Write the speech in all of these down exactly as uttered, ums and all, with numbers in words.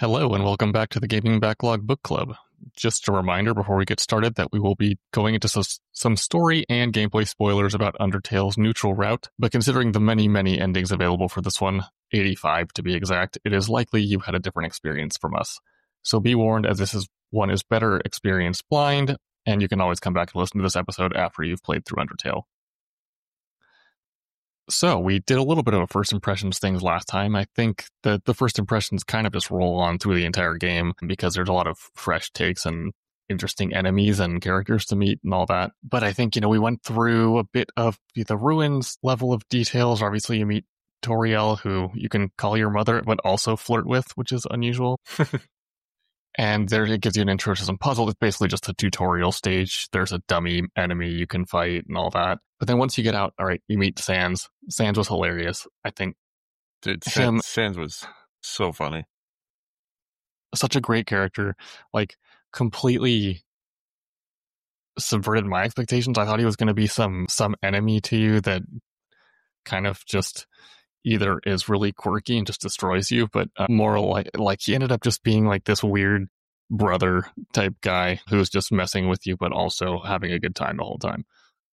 Hello and welcome back to the Gaming Backlog Book Club. Just a reminder before we get started that we will be going into some story and gameplay spoilers about Undertale's neutral route, but considering the many, many endings available for this one, eighty-five to be exact, it is likely you had a different experience from us. So be warned, as this is one is better experienced blind, and you can always come back and listen to this episode after you've played through Undertale. So we did a little bit of a first impressions things last time. I think that the first impressions kind of just roll on through the entire game because there's a lot of fresh takes and interesting enemies and characters to meet and all that. But I think, you know, we went through a bit of the ruins level of details. Obviously, you meet Toriel, who you can call your mother, but also flirt with, which is unusual. And there it gives you an intro to some puzzle. It's basically just a tutorial stage. There's a dummy enemy you can fight and all that. But then once you get out, all right, you meet Sans. Sans was hilarious. I think Dude, him, Sans was so funny. Such a great character. Like, completely subverted my expectations. I thought he was going to be some some enemy to you that kind of just either is really quirky and just destroys you, but uh, more like like he ended up just being like this weird brother type guy who's just messing with you, but also having a good time the whole time.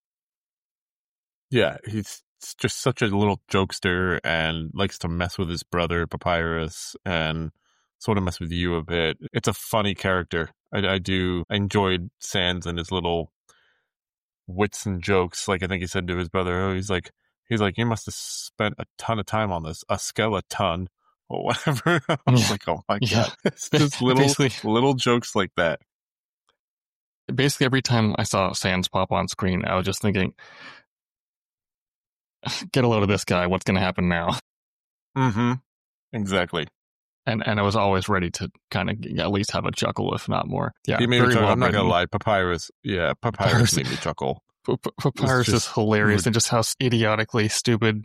Yeah, he's just such a little jokester and likes to mess with his brother Papyrus and sort of mess with you a bit. It's a funny character. I, I do I enjoyed Sans and his little wits and jokes. Like I think he said to his brother, oh, he's like He's like, you must have spent a ton of time on this, a skeleton or whatever. I was yeah. like, oh my yeah. God. It's just little, basically, little jokes like that. Basically, every time I saw Sans pop on screen, I was just thinking, get a load of this guy. What's going to happen now? Mm-hmm. Exactly. And and I was always ready to kind of at least have a chuckle, if not more. Yeah, he made very me chuckle. well I'm not written. going to lie. Papyrus, yeah, Papyrus, Papyrus made me chuckle. Papyrus is hilarious and just how idiotically stupid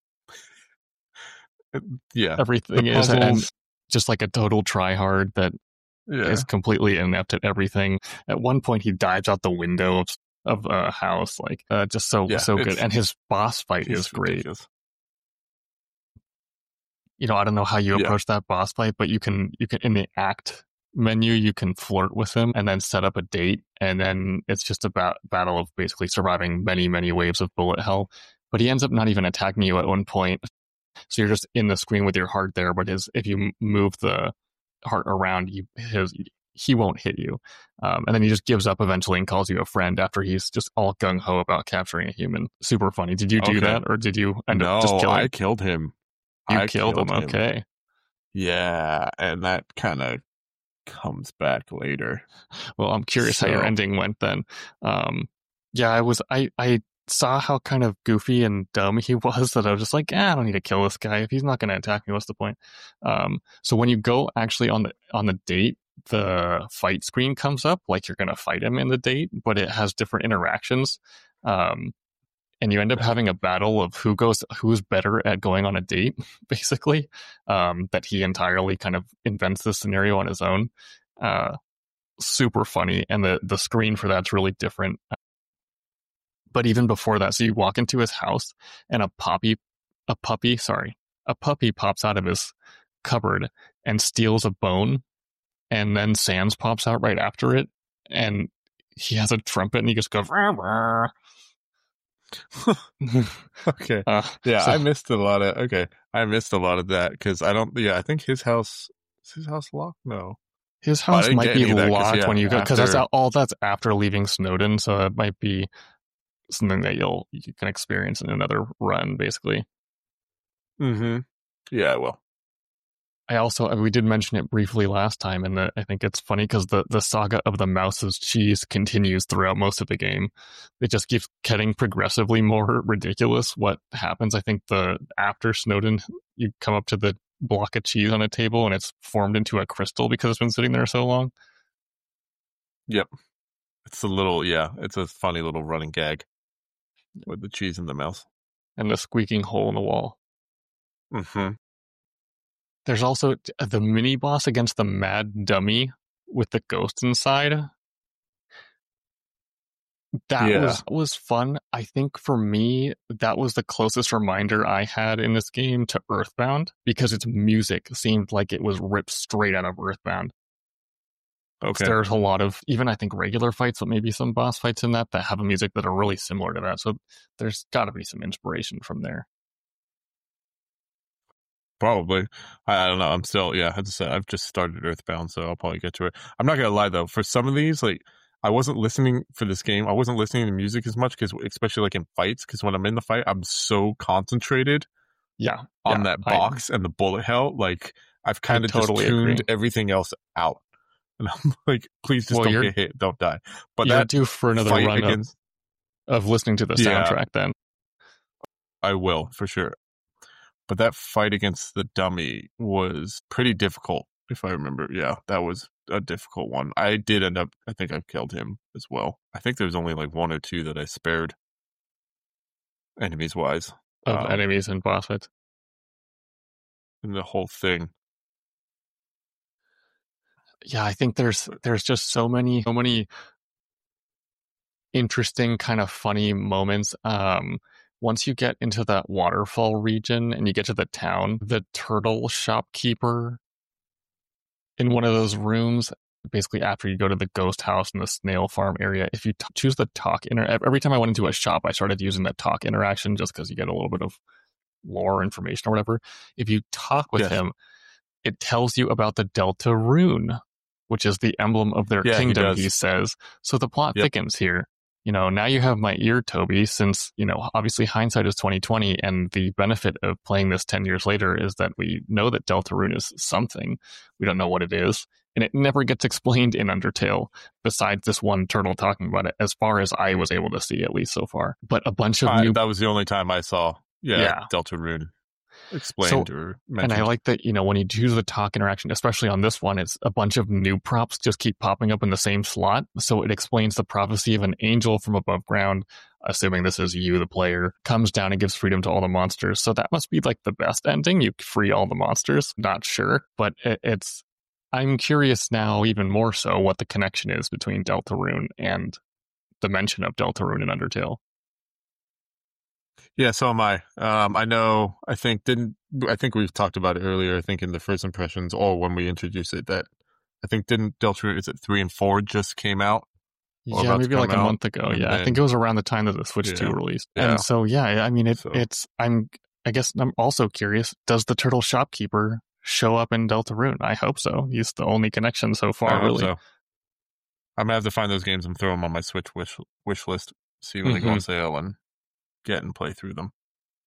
yeah everything is, and just like a total tryhard that yeah. is completely inept at everything. At one point, he dives out the window of, of a house, like uh, just so yeah, so good. And his boss fight is great. Ridiculous. You know, I don't know how you yeah. approach that boss fight, but you can you can in the act menu you can flirt with him and then set up a date, and then it's just a ba- battle of basically surviving many many waves of bullet hell. But he ends up not even attacking you at one point, so you're just in the screen with your heart there. But his if you move the heart around, you his he won't hit you, um, and then he just gives up eventually and calls you a friend after he's just all gung ho about capturing a human. Super funny. Did you do okay. that, or did you end no, up just killing? I killed him. You I killed, killed him. him. Okay. Yeah, and that kind of comes back later. Well, I'm curious so. how your ending went then. Um, yeah, I was. I I saw how kind of goofy and dumb he was that I was just like, eh, I don't need to kill this guy if he's not going to attack me. What's the point? Um, so when you go actually on the on the date, the fight screen comes up like you're going to fight him in the date, but it has different interactions. Um, and you end up having a battle of who goes, who's better at going on a date, basically. Um, that he entirely kind of invents this scenario on his own. Uh, super funny, and the the screen for that's really different. But even before that, so you walk into his house, and a puppy, a puppy, sorry, a puppy pops out of his cupboard and steals a bone, and then Sans pops out right after it, and he has a trumpet, and he just goes. Rah, rah. okay. Uh, yeah, so, I missed a lot of. Okay, I missed a lot of that because I don't. Yeah, I think his house is his house locked. No, his house well, might be locked yeah, when you go because after... that's all that's after leaving Snowdin. So it might be something that you'll you can experience in another run, basically. Mm-hmm. Yeah, well. I also, we did mention it briefly last time, and the, I think it's funny because the, the saga of the mouse's cheese continues throughout most of the game. It just keeps getting progressively more ridiculous what happens. I think the after Snowdin, you come up to the block of cheese on a table, and it's formed into a crystal because it's been sitting there so long. Yep. It's a little, yeah, it's a funny little running gag with the cheese and the mouse. And the squeaking hole in the wall. Mm-hmm. There's also the mini boss against the mad dummy with the ghost inside. that Yeah. was was fun. I think for me, that was the closest reminder I had in this game to Earthbound, because its music seemed like it was ripped straight out of Earthbound. Okay. There's a lot of, even I think regular fights, but maybe some boss fights in that that have a music that are really similar to that. So there's got to be some inspiration from there. Probably. I, I don't know. I'm still, yeah, as I said, I've just started Earthbound, so I'll probably get to it. I'm not going to lie, though. For some of these, like, I wasn't listening for this game. I wasn't listening to music as much, because especially like in fights, because when I'm in the fight, I'm so concentrated yeah, on yeah, that box I, and the bullet hell. Like, I've kind of totally just tuned agree. everything else out. And I'm like, please just well, don't get hit. Don't die. But you're that due for another run against, of, of listening to the yeah, soundtrack then. I will, for sure. But that fight against the dummy was pretty difficult, if I remember. Yeah, that was a difficult one. I did end up, I think I killed him as well. I think there was only like one or two that I spared, enemies-wise. Of um, enemies and boss fights. And the whole thing. Yeah, I think there's there's just so many so many interesting, kind of funny moments. Um, once you get into that waterfall region and you get to the town, the turtle shopkeeper in one of those rooms, basically after you go to the ghost house in the snail farm area, if you t- choose the talk inter- every time I went into a shop, I started using that talk interaction just because you get a little bit of lore information or whatever. If you talk with yes. him, it tells you about the Delta Rune, which is the emblem of their yeah, kingdom, he, he says. So the plot yep. thickens here. You know, now you have my ear, Toby, since, you know, obviously hindsight is twenty twenty, and the benefit of playing this ten years later is that we know that Deltarune is something. We don't know what it is, and it never gets explained in Undertale, besides this one turtle talking about it, as far as I was able to see, at least so far. But a bunch of uh, new... That was the only time I saw, yeah, yeah. Deltarune explained so, or mentioned. And I like that, you know, when you choose the talk interaction, especially on this one, it's a bunch of new props just keep popping up in the same slot. So it explains the prophecy of an angel from above ground, assuming this is you, the player, comes down and gives freedom to all the monsters. So that must be like the best ending. You free all the monsters. Not sure, but it, it's, I'm curious now even more so what the connection is between Deltarune and the mention of Deltarune in Undertale. Yeah, so am I. Um, I know, I think, didn't, I think we've talked about it earlier, I think in the first impressions, or when we introduced it, that I think didn't Deltarune, is it three and four just came out? Yeah, maybe like a out? month ago. And yeah, then, I think it was around the time that the Switch yeah, two released. Yeah. And so, yeah, I mean, it, so. it's, I'm, I guess I'm also curious, does the turtle shopkeeper show up in Deltarune? I hope so. He's the only connection so far, I really. So. I'm going to have to find those games and throw them on my Switch wish, wish list, see when mm-hmm. they go on sale and get and play through them.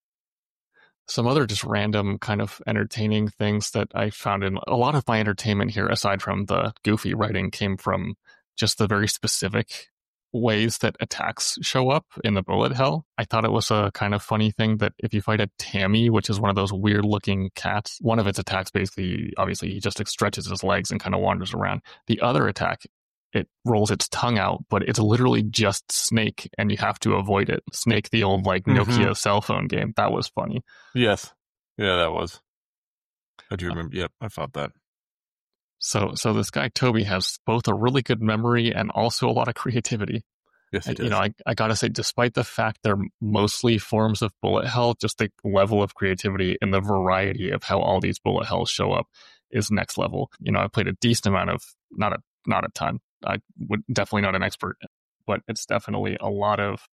Some other just random kind of entertaining things that I found in a lot of my entertainment here, aside from the goofy writing, came from just the very specific ways that attacks show up in the bullet hell. I thought it was a kind of funny thing that if you fight a Tammy, which is one of those weird looking cats, one of its attacks basically, obviously he just stretches his legs and kind of wanders around. The other attack, it rolls its tongue out, but it's literally just Snake, and you have to avoid it. Snake, the old like Nokia mm-hmm. cell phone game. That was funny. Yes. Yeah, that was. I do remember. Yep, I thought that. So so this guy, Toby, has both a really good memory and also a lot of creativity. Yes, he and, does. You know, I, I gotta say, despite the fact they're mostly forms of bullet hell, just the level of creativity and the variety of how all these bullet hells show up is next level. You know, I played a decent amount of, not a not a ton. I would definitely not an expert, but it's definitely a lot of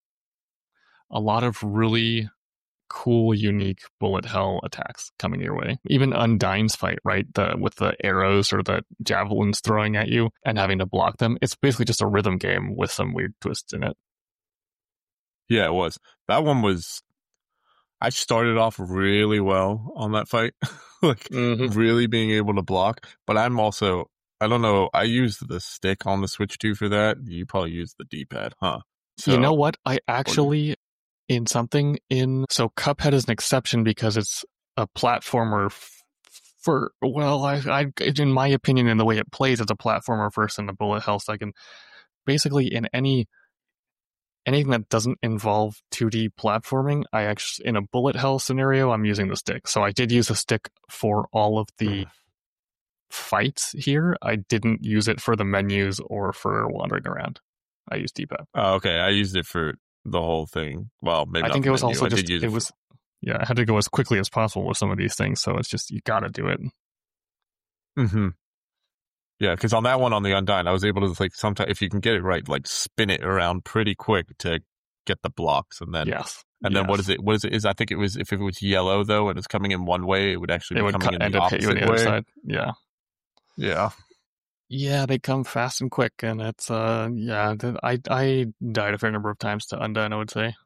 a lot of really cool, unique bullet hell attacks coming your way. Even Undyne's fight, right? The with the arrows or the javelins throwing at you and having to block them. It's basically just a rhythm game with some weird twists in it. Yeah, it was. That one was. I started off really well on that fight, like mm-hmm. really being able to block. But I'm also. I don't know. I used the stick on the Switch too for that. You probably used the D-pad, huh? So, you know what? I actually, in something in... So Cuphead is an exception because it's a platformer f- for... Well, I, I, in my opinion, in the way it plays, it's a platformer first and a bullet hell second. Basically, in any... Anything that doesn't involve two D platforming, I actually... In a bullet hell scenario, I'm using the stick. So I did use the stick for all of the... fights here. I didn't use it for the menus or for wandering around. I use D-pad. Oh, okay. I used it for the whole thing. Well, maybe I not think the it was menu. also I just did use it it for- was yeah, I had to go as quickly as possible with some of these things, so it's just you got to do it. Mm-hmm. Yeah, because on that one on the Undyne, I was able to like sometimes if you can get it right, like spin it around pretty quick to get the blocks, and then Yes. and yes. then what is it? What is it? Is I think it was if it was yellow though, and it's coming in one way, it would actually It be would coming cut, in end the up hit you on opposite the other way. side. Yeah. Yeah. Yeah, they come fast and quick, and it's uh yeah. th- I I died a fair number of times to Undyne, I would say.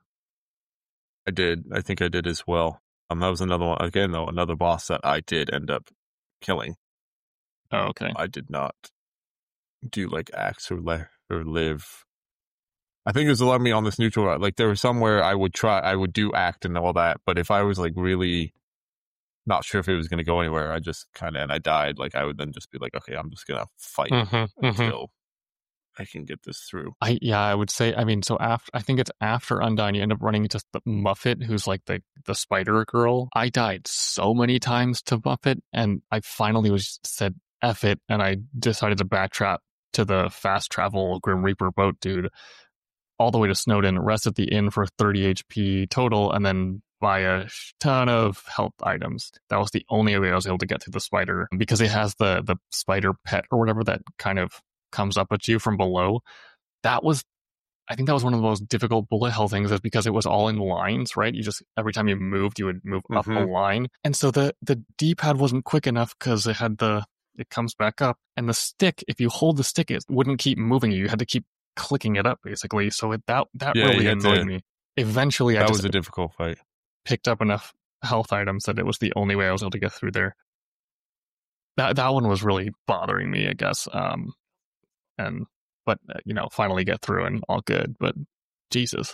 I did. I think I did as well. Um, that was another one again though. Another boss that I did end up killing. Oh, okay. I did not do like axe or le- or live. I think it was allowing me on this neutral route. Like there was somewhere I would try, I would do act and all that, but if I was like really not sure if it was going to go anywhere, I just kind of and I died. Like I would then just be like, okay, I'm just gonna fight Mm-hmm, until mm-hmm. I can get this through. I yeah, I would say. I mean, so after I think it's after Undyne, you end up running into the Muffet, who's like the the spider girl. I died so many times to Muffet, and I finally was said F it, and I decided to backtrack to the fast travel Grim Reaper boat dude, all the way to Snowdin, rest at the inn for thirty H P total, and then buy a ton of health items. That was the only way I was able to get to the spider, because it has the the spider pet or whatever that kind of comes up at you from below. That was, I think that was one of the most difficult bullet hell things, is because it was all in lines, right? You just, every time you moved, you would move up a Mhm. line. And so the, the D-pad wasn't quick enough because it had the, it comes back up. And the stick, if you hold the stick, it wouldn't keep moving you. You had to keep clicking it up, basically. So it, that, that Yeah, really you had annoyed to- me. Eventually, I That just was a difficult fight. picked up enough health items that it was the only way I was able to get through there. That that one was really bothering me, I guess. Um, and but uh, you know, finally get through and all good. But Jesus,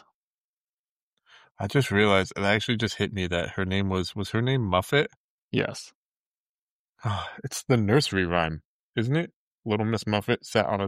I just realized it actually just hit me that her name was was her name Muffet. yes, It's the nursery rhyme, isn't it? Little Miss Muffet sat on a.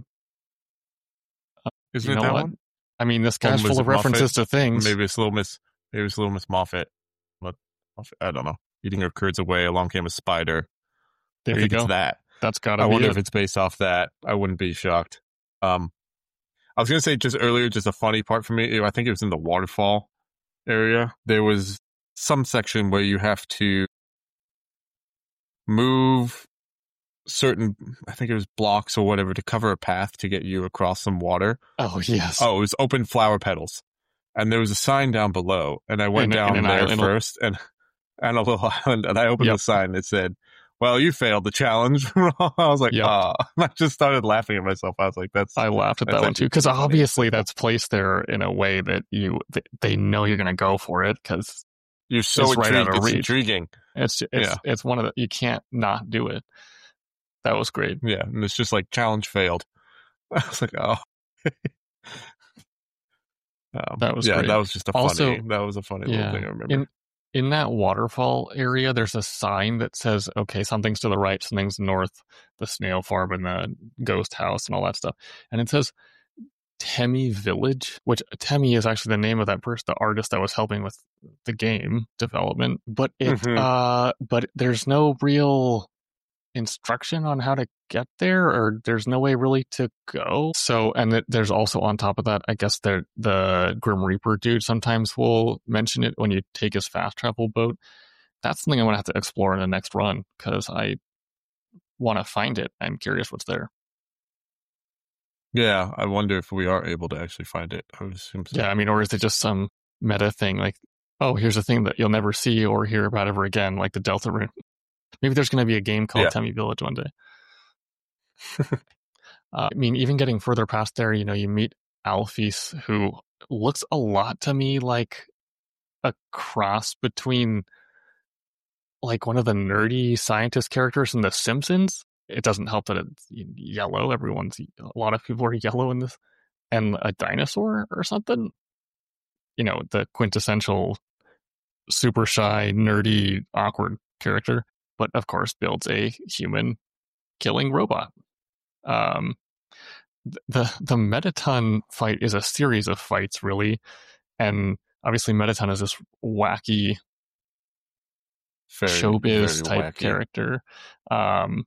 Isn't you it know that what? one? I mean, this guy's Little full Miss of references Muffet? to things. Maybe it's Little Miss. Maybe it's Little Miss Moffat. But Muffet, I don't know. Eating her curds away. Along came a spider. There I you think go. it's that. That's gotta I be wonder it. if it's based off that. I wouldn't be shocked. Um, I was gonna say just earlier, just a funny part for me. I think it was in the waterfall area. There was some section where you have to move certain, I think it was blocks or whatever, to cover a path to get you across some water. Oh yes. Oh, it was open flower petals, and there was a sign down below, and I went In- in down an there island. first, and and a little island, and I opened Yep. the sign. It said, "Well, you failed the challenge." I was like, Yep. "Ah!" I just started laughing at myself. I was like, "That's." I laughed at That's that one actually too, because pretty funny. obviously that's placed there in a way that you they, they know you're going to go for it, because You're so It's right out intrigued. of It's reach. intriguing. it's it's Yeah. it's one of the, you can't not do it. That was great. Yeah, and it's just like challenge failed. I was like, "Oh." Um, That was yeah, great. that was just a Also- funny. That was a funny Yeah. little thing I remember. In in that waterfall area, there's a sign that says, okay, something's to the right, something's north, the snail farm and the ghost house and all that stuff. And it says Temmie Village, which Temmie is actually the name of that person, the artist that was helping with the game development. But it, Mhm. uh, but there's no real instruction on how to get there, or there's no way really to go. So, and it, there's also on top of that, I guess the the Grim Reaper dude sometimes will mention it when you take his fast travel boat. That's something I'm gonna have to explore in the next run, because I want to find it. I'm curious what's there. Yeah, I wonder if we are able to actually find it. I would assume so. Yeah, I mean, or is it just some meta thing like, oh, here's a thing that you'll never see or hear about ever again, like the Delta Rune. Maybe there's going to be a game called Yeah. Temmie Village one day. uh, I mean, even getting further past there, you know, you meet Alphys, who looks a lot to me like a cross between like one of the nerdy scientist characters in The Simpsons. It doesn't help that it's yellow. Everyone's, a lot of people are yellow in this, and a dinosaur or something. You know, the quintessential super shy, nerdy, awkward character, but of course builds a human killing robot. Um, the the Mettaton fight is a series of fights, really, and obviously Mettaton is this wacky Very, showbiz very type wacky. character. Um, Yeah.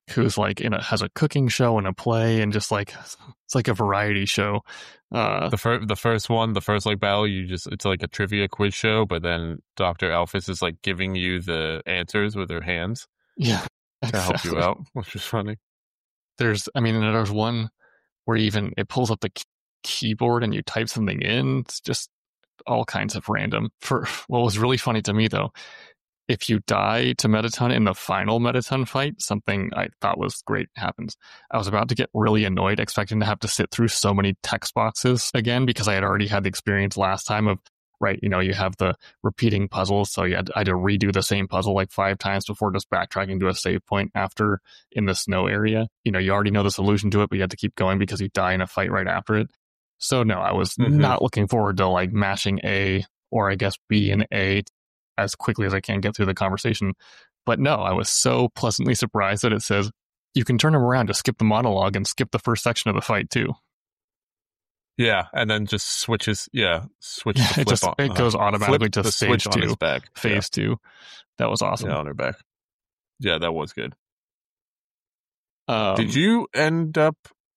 who's like in a has a cooking show and a play, and just like it's like a variety show. Uh, the first the first one, the first like battle, you just it's like a trivia quiz show, but then Doctor Alphys is like giving you the answers with her hands. Yeah, to exactly. help you out, which is funny. There's, I mean, there's one where even it pulls up the key- keyboard and you type something in. It's just all kinds of random. For what was really funny to me though, if you die to Mettaton in the final Mettaton fight, something I thought was great happens. I was about to get really annoyed, expecting to have to sit through so many text boxes again, because I had already had the experience last time of, right, you know, you have the repeating puzzles, so you had, I had to redo the same puzzle like five times before just backtracking to a save point after in the snow area. You know, you already know the solution to it, but you have to keep going because you die in a fight right after it. So no, I was mm-hmm. not looking forward to like mashing A, or I guess B and A as quickly as I can get through the conversation. But no, I was so pleasantly surprised that it says you can turn them around to skip the monologue and skip the first section of the fight too. Yeah, and then just switches. Yeah, switch. Yeah, it just on, it goes uh, automatically to stage two, back. phase yeah. two. That was awesome. Yeah, on her back. Yeah, that was good. Um, Did you end up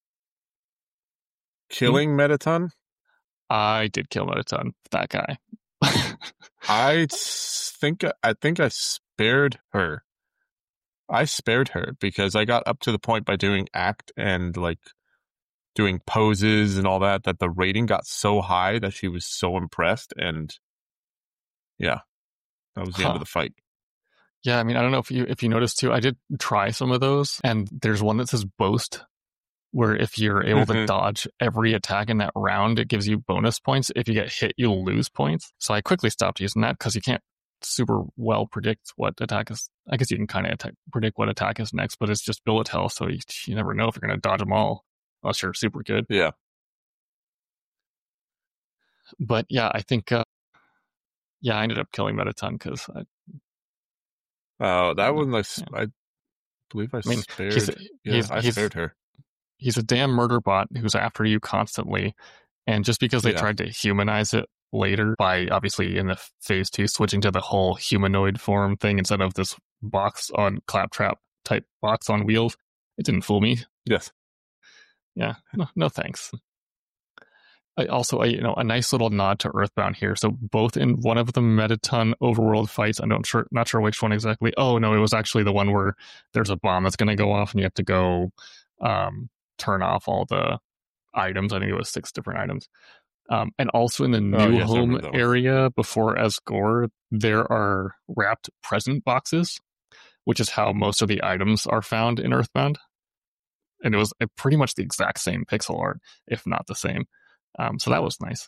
killing hmm? Mettaton? I did kill Mettaton. That guy. I think I think I spared her. I spared her because I got up to the point by doing act and like doing poses and all that that the rating got so high that she was so impressed, and yeah, that was the huh. end of the fight. Yeah, I mean, I don't know if you if you noticed too. I did try some of those, and there's one that says boast, where if you're able mm-hmm. to dodge every attack in that round, it gives you bonus points. If you get hit, you'll lose points. So I quickly stopped using that because you can't super well predict what attack is. I guess you can kind of attack, predict what attack is next, but it's just bullet hell, so you, you never know if you're going to dodge them all unless you're super good. Yeah. But yeah, I think, uh, yeah, I ended up killing Mettaton because I. Oh, that one, like, yeah. I believe I, I mean, spared. He's, yeah, he's, I he's, spared her. He's a damn murder bot who's after you constantly. And just because they yeah. tried to humanize it later by obviously in the phase two switching to the whole humanoid form thing instead of this box on claptrap type box on wheels, it didn't fool me. Yes. Yeah. No, no thanks. I also, I, you know, a nice little nod to Earthbound here. So both in one of the Mettaton overworld fights, I'm not sure, not sure which one exactly. Oh no, it was actually the one where there's a bomb that's going to go off and you have to go um, turn off all the items. I think it was six different items. Um, and also in the New oh, yes, Home area before Asgore, there are wrapped present boxes, which is how most of the items are found in Earthbound. And it was pretty much the exact same pixel art, if not the same. Um, so that was nice.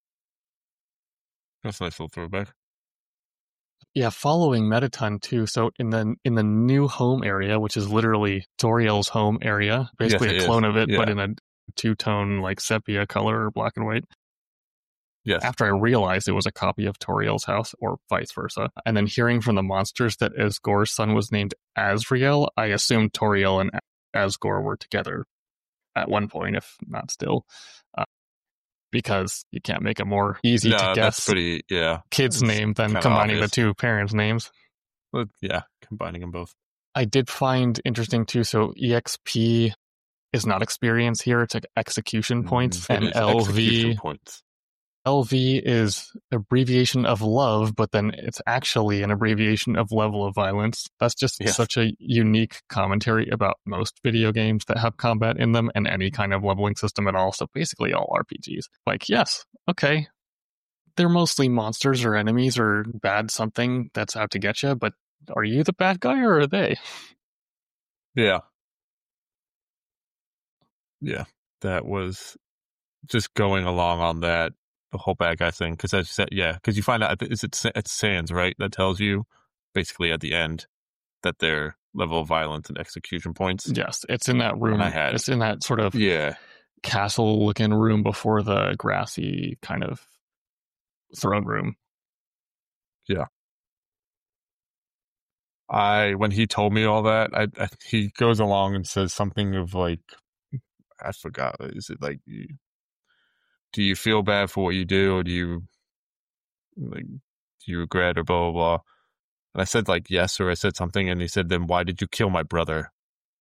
That's a nice little throwback. Yeah, following Mettaton too. So in the in the New Home area, which is literally Toriel's home area, basically yes, a clone is. of it, yeah. but in a two-tone like sepia color or black and white. Yes. After I realized it was a copy of Toriel's house, or vice versa, and then hearing from the monsters that Asgore's son was named Asriel, I assumed Toriel and Asgore were together at one point, if not still. Uh, because you can't make a more easy no, to guess that's pretty, yeah. kid's it's name than combining obvious. the two parents' names. Well, yeah, combining them both. I did find interesting too, so E X P is not experience here, it's like execution points, mm, and L V points. L V is abbreviation of love, but then it's actually an abbreviation of level of violence. That's just yes. such a unique commentary about most video games that have combat in them and any kind of leveling system at all. So basically all R P Gs. Like, yes, okay, they're mostly monsters or enemies or bad something that's out to get you, but are you the bad guy or are they? Yeah. Yeah, that was just going along on that. The whole bad guy thing, because as you said, yeah, because you find out is it it's Sans, right? That tells you basically at the end that their level of violence and execution points. Yes, it's in that room. I had, it's in that sort of yeah castle-looking room before the grassy kind of throne room. Yeah. I when he told me all that, I, I he goes along and says something of like, I forgot. Is it like? Do you feel bad for what you do, or do you like do you regret, or blah blah blah? And I said like yes, or I said something, and he said, then why did you kill my brother?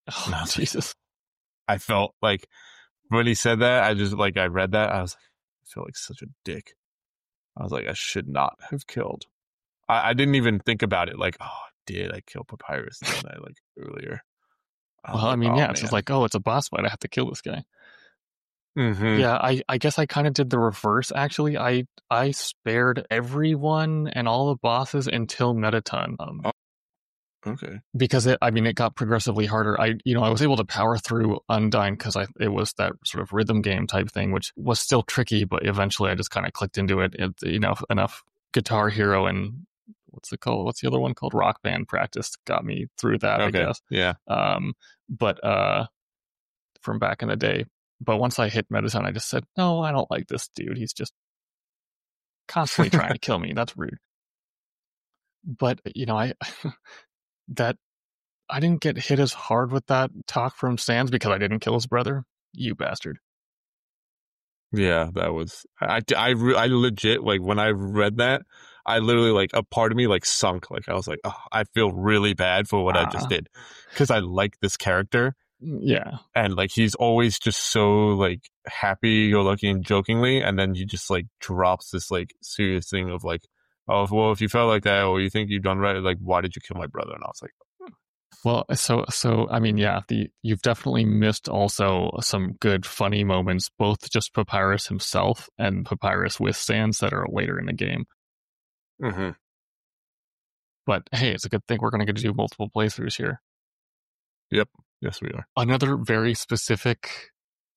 Oh, no, Jesus. I felt like when he said that, I just like, I read that. I was like, I feel like such a dick. I was like, I should not have killed. I, I didn't even think about it. Like, oh, did I kill Papyrus? Didn't I, like, earlier? I well, like, I mean, oh, yeah, man. it's just like, oh, it's a boss fight. I have to kill this guy. Mm-hmm. Yeah, I, I guess I kind of did the reverse, actually. I I spared everyone and all the bosses until Mettaton. Um, oh, okay. Because, it, I mean, it got progressively harder. I, you know, I was able to power through Undyne because I it was that sort of rhythm game type thing, which was still tricky, but eventually I just kind of clicked into it. it. You know, enough Guitar Hero and what's it called? What's the other one called? Rock Band practice got me through that, okay. I guess. Yeah. Um, but uh, from back in the day. But once I hit Mettaton, I just said, no, I don't like this dude. He's just constantly trying to kill me. That's rude. But, you know, I that I didn't get hit as hard with that talk from Sans because I didn't kill his brother. You bastard. Yeah, that was... I, I, I legit, like, when I read that, I literally, like, a part of me, like, sunk. Like, I was like, oh, I feel really bad for what uh, I just did. Because I like this character. Yeah. And, like, he's always just so, like, happy-go-lucky and jokingly, and then he just, like, drops this, like, serious thing of, like, oh, well, if you felt like that, or you think you've done right, like, why did you kill my brother? And I was like... Well, so, so I mean, yeah, the you've definitely missed also some good, funny moments, both just Papyrus himself and Papyrus with Sans that are later in the game. Mm-hmm. But, hey, it's a good thing we're going to get to do multiple playthroughs here. Yep. Yes, we are. Another very specific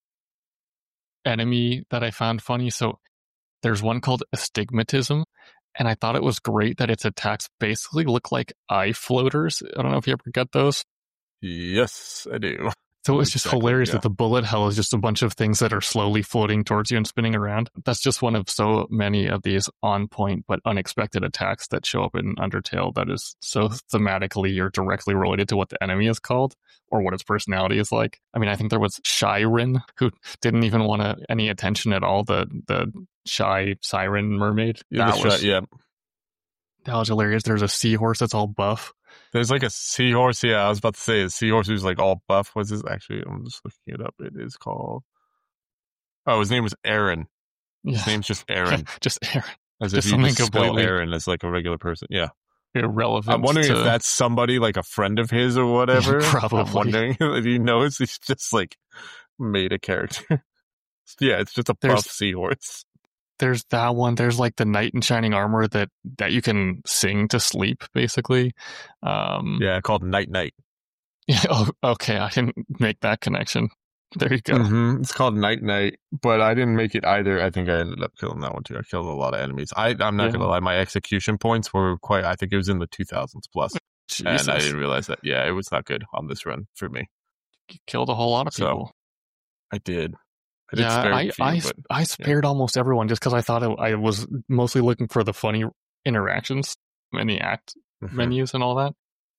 enemy that I found funny. So there's one called Astigmatism, and I thought it was great that its attacks basically look like eye floaters. I don't know if you ever get those. Yes, I do. So it's just exactly, hilarious yeah. that the bullet hell is just a bunch of things that are slowly floating towards you and spinning around. That's just one of so many of these on point but unexpected attacks that show up in Undertale that is so thematically or directly related to what the enemy is called or what its personality is like. I mean, I think there was Shyren, who didn't even want a, any attention at all, the the shy siren mermaid. Yeah, that, was, shy, yeah. that was hilarious. There's a seahorse that's all buff. There's like a seahorse. Yeah, I was about to say a seahorse who's like all buff. What's his actually? I'm just looking it up. It is called. Oh, his name was Aaron. His Yeah. name's just Aaron. just Aaron. As just if you something just spell completely Aaron as like a regular person. Yeah. Irrelevant. I'm wondering to... if that's somebody like a friend of his or whatever. Yeah, probably. I'm wondering if he knows he's just like made a character. Yeah, it's just a There's... buff seahorse. There's that one. There's like the knight in shining armor that, that you can sing to sleep, basically. Um, yeah, called Night Night. Yeah. Oh, okay. I didn't make that connection. There you go. Mm-hmm. It's called Night Night, but I didn't make it either. I think I ended up killing that one too. I killed a lot of enemies. I, I'm not yeah. gonna lie, my execution points were quite. I think it was in the two thousands plus, Jesus. And I didn't realize that. Yeah, it was not good on this run for me. You killed a whole lot of people. So, I did. I did yeah, spare I few, I, but, I spared yeah. almost everyone just because I thought it, I was mostly looking for the funny interactions in the act mm-hmm. menus and all that.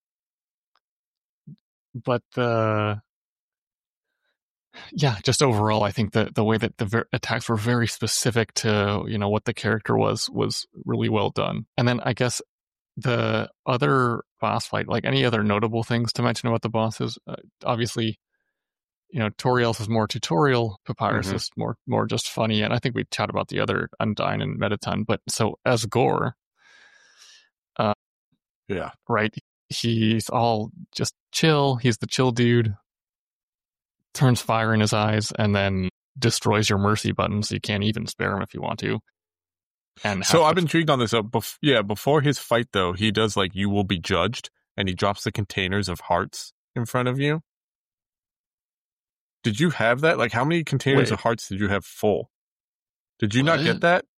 But the yeah, just overall, I think that the way that the ver- attacks were very specific to you know what the character was was really well done. And then I guess the other boss fight, like any other notable things to mention about the bosses, uh, obviously. You know, Toriel's is more tutorial, Papyrus mm-hmm. is more more just funny, and I think we chat about the other Undyne and Mettaton. But so Asgore, uh, yeah, right, he's all just chill. He's the chill dude. Turns fire in his eyes, and then destroys your mercy button, so you can't even spare him if you want to. And so I'm intrigued on this. Uh, bef- yeah, before his fight though, he does like you will be judged, and he drops the containers of hearts in front of you. Did you have that? Like, how many containers Wait. of hearts did you have full? Did you what? not get that?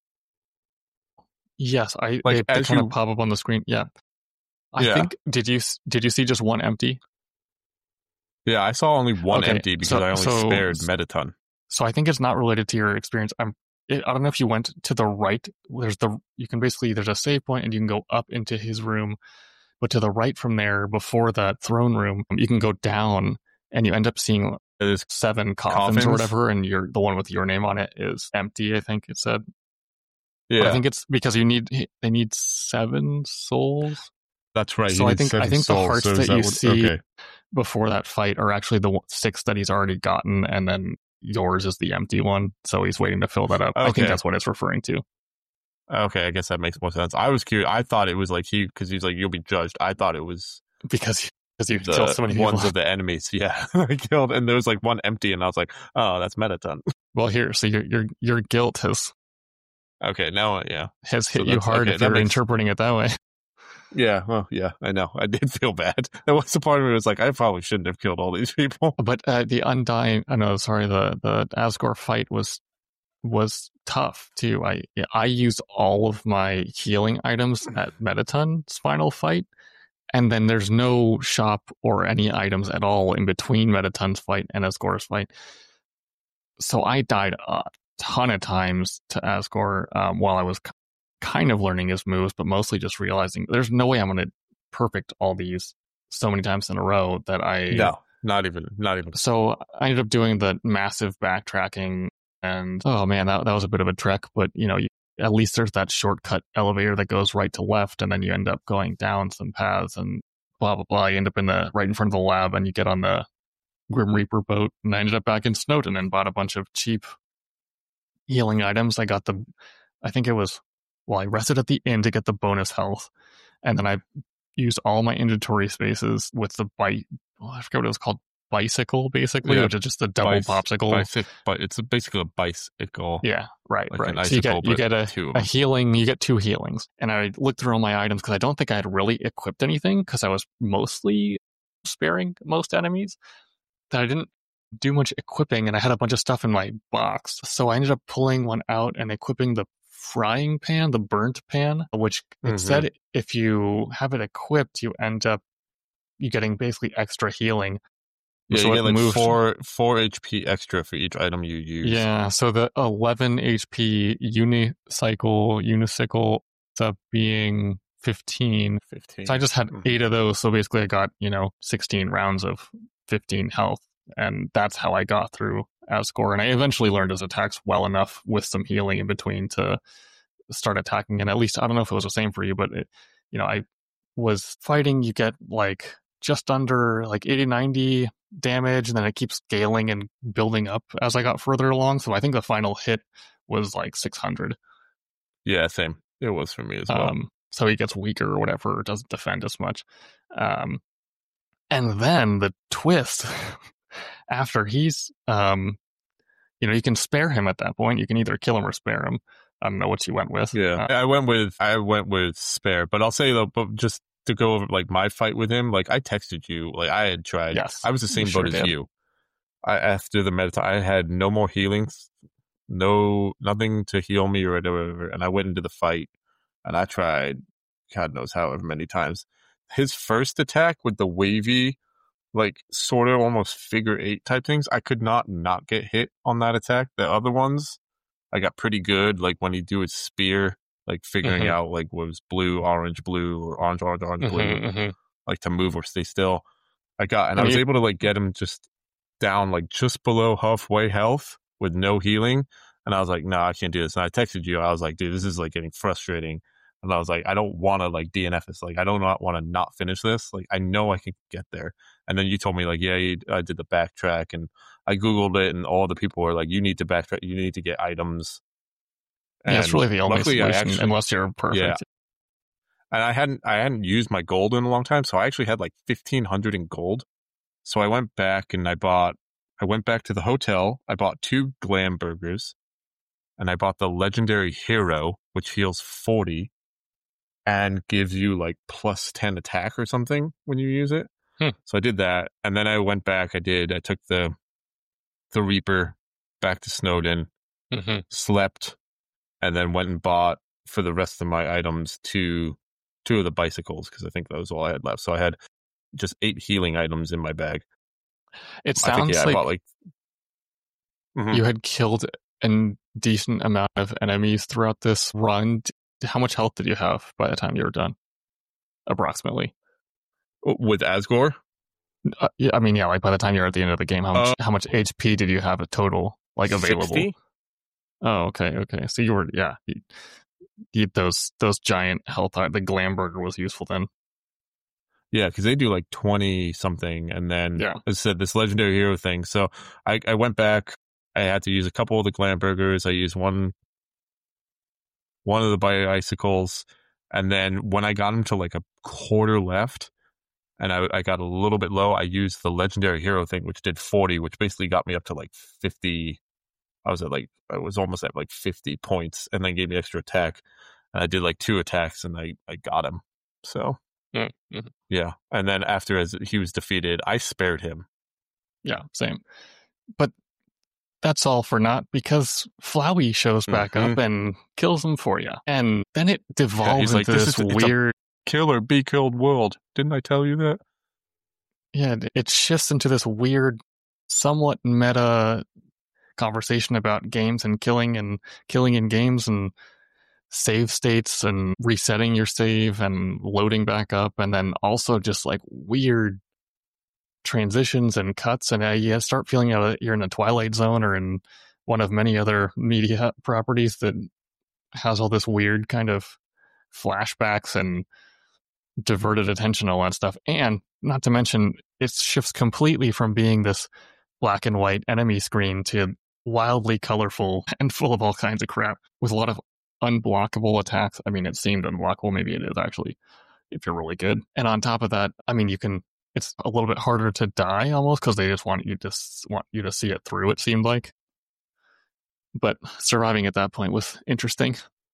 Yes, I like it, as kind you of pop up on the screen. Yeah, I yeah. think did you did you see just one empty? Yeah, I saw only one okay, empty because so, I only so, spared Mettaton. So I think it's not related to your experience. I'm. It, I don't know if you went to the right. There's the you can basically there's a save point and you can go up into his room, but to the right from there, before that throne room, you can go down and you end up seeing. There's seven coffins, coffins or whatever, and you're the one with your name on it is empty. I think it said. Yeah, but I think it's because you need they need seven souls. That's right. So I think I think souls, the hearts so that, that you would, see okay. before that fight are actually the six that he's already gotten, and then yours is the empty one. So he's waiting to fill that up. Okay. I think that's what it's referring to. Okay, I guess that makes more sense. I was curious. I thought it was like he, because he's like, you'll be judged. I thought it was because because you killed so many ones people. of the enemies. Yeah, I killed, and there was like one empty, and I was like, oh, that's Mettaton. Well, here, so your your your guilt has okay now, yeah, has hit so you hard okay, if you're makes, interpreting it that way. Yeah, well, yeah, I know. I did feel bad. There was a part of me was like, I probably shouldn't have killed all these people. But uh, the Undying, I know, sorry, the the Asgore fight was. was tough too. I I used all of my healing items at Mettaton's final fight, and then there's no shop or any items at all in between Mettaton's fight and Asgore's fight. So I died a ton of times to Asgore um, while I was k- kind of learning his moves, but mostly just realizing there's no way I'm going to perfect all these so many times in a row that I no, not even, not even. So I ended up doing the massive backtracking. And, oh man, that that was a bit of a trek, but, you know, you, at least there's that shortcut elevator that goes right to left, and then you end up going down some paths and blah, blah, blah. You end up in the right in front of the lab, and you get on the Grim Reaper boat, and I ended up back in Snowdin and bought a bunch of cheap healing items. I got the, I think it was, well, I rested at the inn to get the bonus health, and then I used all my inventory spaces with the bite, oh, I forget what it was called, bicycle, basically, yeah. Which is just a double Bice, popsicle. Bicyc, but it's a, basically a bicycle. Yeah, right, like right. Icicle, so you get you get a, a healing, you get two healings. And I looked through all my items because I don't think I had really equipped anything because I was mostly sparing most enemies. That I didn't do much equipping, and I had a bunch of stuff in my box. So I ended up pulling one out and equipping the frying pan, the burnt pan, which mm-hmm. it said if you have it equipped, you end up you getting basically extra healing. Yeah, so you get like moved. four four H P extra for each item you use. Yeah, so the eleven H P unicycle unicycle ends up being fifteen. Fifteen. So I just had mm-hmm. eight of those. So basically, I got you know sixteen rounds of fifteen health, and that's how I got through Asgore. And I eventually learned his attacks well enough with some healing in between to start attacking. And at least I don't know if it was the same for you, but it, you know I was fighting. You get like just under like eighty, ninety damage, and then it keeps scaling and building up as I got further along. So I think the final hit was like six hundred. Yeah, same. It was for me as well. Um, so he gets weaker or whatever, doesn't defend as much. Um, and then the twist after he's, um, you know, you can spare him at that point. You can either kill him or spare him. I don't know what you went with. Yeah, uh, I went with I went with spare, but I'll say though, but just to go over like my fight with him, like I texted you, like I had tried. Yes, I was the same boat sure as did. you. I after the medita, I had no more healings, no nothing to heal me or whatever, and I went into the fight, and I tried, God knows however many times. His first attack with the wavy, like sort of almost figure eight type things, I could not not get hit on that attack. The other ones, I got pretty good. Like when he do his spear. Like figuring mm-hmm. out like what was blue, orange, blue, or orange, orange, orange, mm-hmm, blue, mm-hmm. like to move or stay still. I got, and I, I was mean, able to like get him just down like just below halfway health with no healing. And I was like, no, nah, I can't do this. And I texted you. I was like, dude, this is like getting frustrating. And I was like, I don't want to like D N F this. Like, I don't want to not finish this. Like, I know I can get there. And then you told me like, yeah, you, I did the backtrack, and I Googled it, and all the people were like, you need to backtrack. You need to get items. And yeah, it's really the only solution, actually, unless you're perfect. Yeah. And I hadn't, I hadn't used my gold in a long time, so I actually had like fifteen hundred in gold. So I went back and I bought, I went back to the hotel. I bought two glam burgers, and I bought the legendary hero, which heals forty, and gives you like plus ten attack or something when you use it. Hmm. So I did that, and then I went back. I did. I took the, the Reaper back to Snowdin, mm-hmm. slept. And then went and bought for the rest of my items two, two of the bicycles because I think that was all I had left. So I had just eight healing items in my bag. It sounds I think, yeah, like, I bought, like mm-hmm. you had killed a decent amount of enemies throughout this run. How much health did you have by the time you were done? Approximately. With Asgore? Uh, yeah, I mean, yeah, like by the time you're at the end of the game, how much uh, how much H P did you have a total like available? sixty? Oh, okay, okay. So you were, yeah, you, you, those those giant health, the Glamburger was useful then. Yeah, because they do like twenty something, and then Yeah. as I said, this legendary hero thing. So I, I went back. I had to use a couple of the Glamburgers. I used one one of the Biicicles, and then when I got them to like a quarter left, and I, I got a little bit low, I used the legendary hero thing, which did forty, which basically got me up to like fifty. I was at like I was almost at like fifty points, and then gave me extra attack. And I did like two attacks, and I I got him. So. Mm-hmm. Yeah, and then after as he was defeated, I spared him. Yeah, same. But that's all for naught because Flowey shows back mm-hmm. up and kills him for you. And then it devolves yeah, into like, this, this is, weird... kill or be killed world. Didn't I tell you that? Yeah, it shifts into this weird, somewhat meta conversation about games and killing and killing in games and save states and resetting your save and loading back up, and then also just like weird transitions and cuts, and uh, you start feeling that you're in a Twilight Zone or in one of many other media properties that has all this weird kind of flashbacks and diverted attention, all that stuff. And not to mention, it shifts completely from being this black and white enemy screen to wildly colorful and full of all kinds of crap with a lot of unblockable attacks. I mean, it seemed unblockable. Maybe it is actually, if you're really good. And on top of that, I mean, you can, it's a little bit harder to die almost because they just want you to want you to see it through, it seemed like. But surviving at that point was interesting.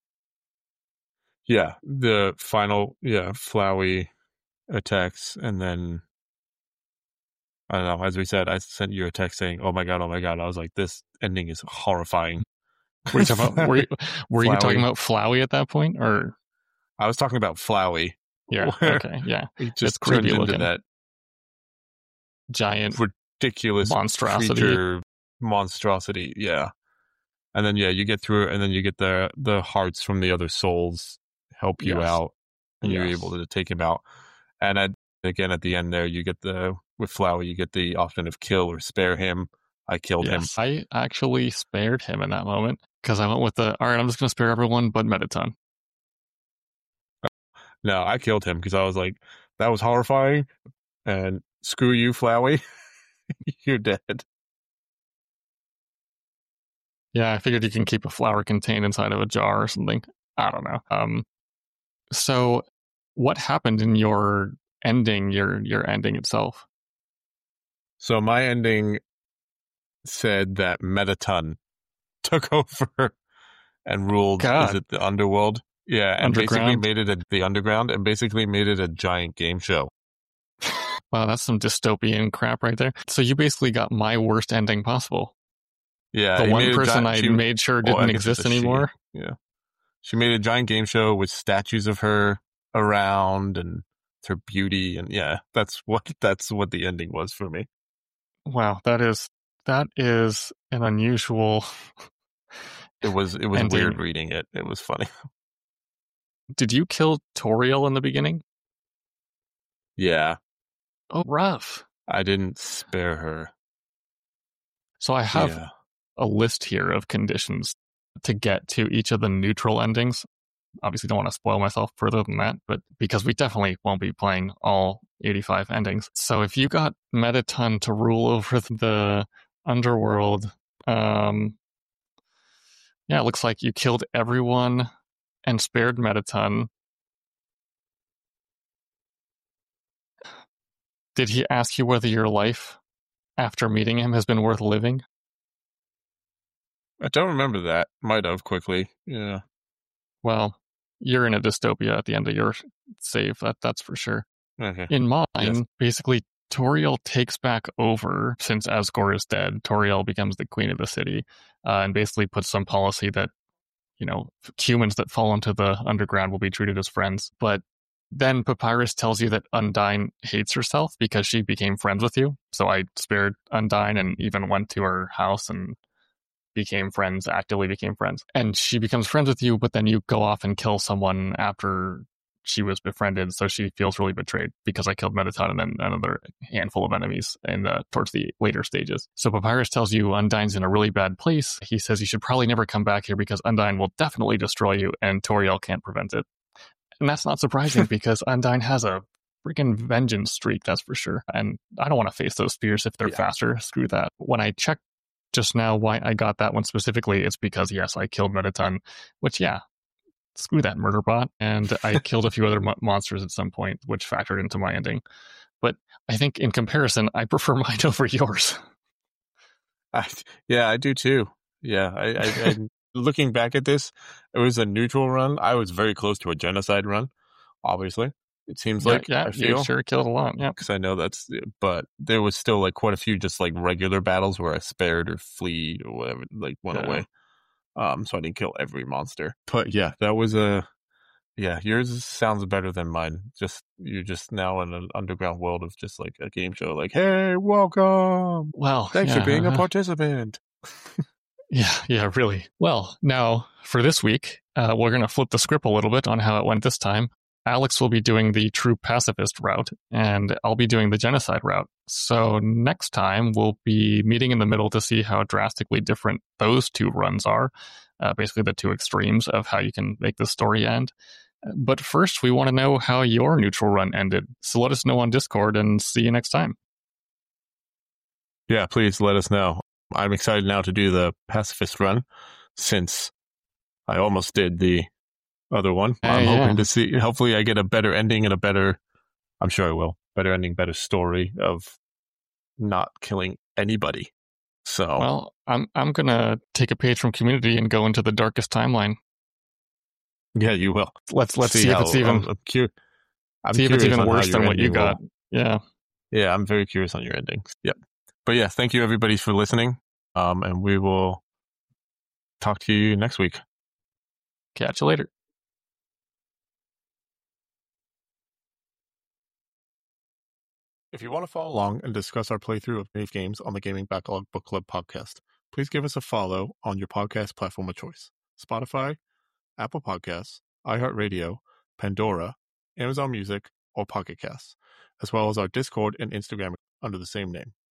Yeah, the final, yeah, Flowey attacks, and then I don't know, as we said, I sent you a text saying, oh my god, oh my god. I was like, this ending is horrifying. Were you talking about, were you, were you talking about Flowey at that point, or? I was talking about Flowey. Yeah, okay, yeah. He just turned into looking. that giant ridiculous monstrosity. creature monstrosity, yeah. And then, yeah, you get through it, and then you get the the hearts from the other souls help you yes. out, and yes. you're able to take him out. And at, again, at the end there, you get the, with Flowey, you get the option of kill or spare him. I killed yes, him. I actually spared him in that moment, because I went with the, all right, I'm just going to spare everyone but Mettaton. No, I killed him, because I was like, that was horrifying, and screw you, Flowey. You're dead. Yeah, I figured you can keep a flower contained inside of a jar or something. I don't know. Um, so what happened in your ending, your your ending itself? So my ending said that Mettaton took over and ruled, God. Is it the underworld? Yeah, and Underground? basically made it a, the underground, and basically made it a giant game show. Wow, that's some dystopian crap right there. So you basically got my worst ending possible. Yeah, the one person giant, I she, made sure didn't well, exist anymore. She. Yeah, she made a giant game show with statues of her around and her beauty, and yeah, that's what that's what the ending was for me. Wow, that is that is an unusual. It was it was ending. Weird reading it. It was funny. Did you kill Toriel in the beginning? Yeah. Oh, rough. I didn't spare her. So I have yeah. a list here of conditions to get to each of the neutral endings. Obviously don't want to spoil myself further than that, but because we definitely won't be playing all eighty-five endings. So if you got Mettaton to rule over the underworld, um, yeah, it looks like you killed everyone and spared Mettaton. Did he ask you whether your life after meeting him has been worth living? I don't remember that. Might have quickly. Yeah. Well, you're in a dystopia at the end of your save. That that's for sure. Okay. In mine, yes. basically, Toriel takes back over since Asgore is dead. Toriel becomes the queen of the city, uh, and basically puts some policy that, you know, humans that fall into the underground will be treated as friends. But then Papyrus tells you that Undyne hates herself because she became friends with you. So I spared Undyne and even went to her house and became friends, actively became friends. And she becomes friends with you, but then you go off and kill someone after she was befriended. So she feels really betrayed because I killed Mettaton and then another handful of enemies in the, towards the later stages. So Papyrus tells you Undyne's in a really bad place. He says you should probably never come back here because Undyne will definitely destroy you and Toriel can't prevent it. And that's not surprising because Undyne has a freaking vengeance streak, that's for sure. And I don't want to face those spears if they're Yeah. faster. Screw that. When I checked just now why I got that one specifically, it's because, yes, I killed Mettaton, which, yeah, screw that murder bot. And I killed a few other mo- monsters at some point, which factored into my ending. But I think in comparison, I prefer mine over yours. I, yeah, I do too. Yeah, I, I, I looking back at this, it was a neutral run. I was very close to a genocide run, obviously. It seems yeah, like yeah, I feel you sure killed a lot. Yeah, because I know that's. But there was still like quite a few just like regular battles where I spared or fled or whatever, like went Yeah. away. Um, so I didn't kill every monster. But yeah, that was a. Yeah, yours sounds better than mine. Just you're just now in an underground world of just like a game show. Like, hey, welcome. Well, Thanks yeah, for being a uh-huh. participant. Yeah, yeah, really. Well, now for this week, uh, we're going to flip the script a little bit on how it went this time. Alex will be doing the true pacifist route, and I'll be doing the genocide route. So next time, we'll be meeting in the middle to see how drastically different those two runs are. Uh, basically, the two extremes of how you can make the story end. But first, we want to know how your neutral run ended. So let us know on Discord, and see you next time. Yeah, please let us know. I'm excited now to do the pacifist run since I almost did the other one. Hey, I'm yeah. hoping to see, hopefully I get a better ending and a better, I'm sure I will, better ending, better story of not killing anybody. So, well, I'm I'm going to take a page from Community and go into the darkest timeline. Yeah, you will. Let's let's see, see if how, it's even I'm, I'm, cu- I'm see if it's even worse than what you got. Will, yeah. Yeah, I'm very curious on your endings. Yep. But yeah, thank you everybody for listening. Um, and we will talk to you next week. Catch you later. If you want to follow along and discuss our playthrough of Knave Games on the Gaming Backlog Book Club podcast, please give us a follow on your podcast platform of choice. Spotify, Apple Podcasts, iHeartRadio, Pandora, Amazon Music, or Pocket Casts, as well as our Discord and Instagram under the same name.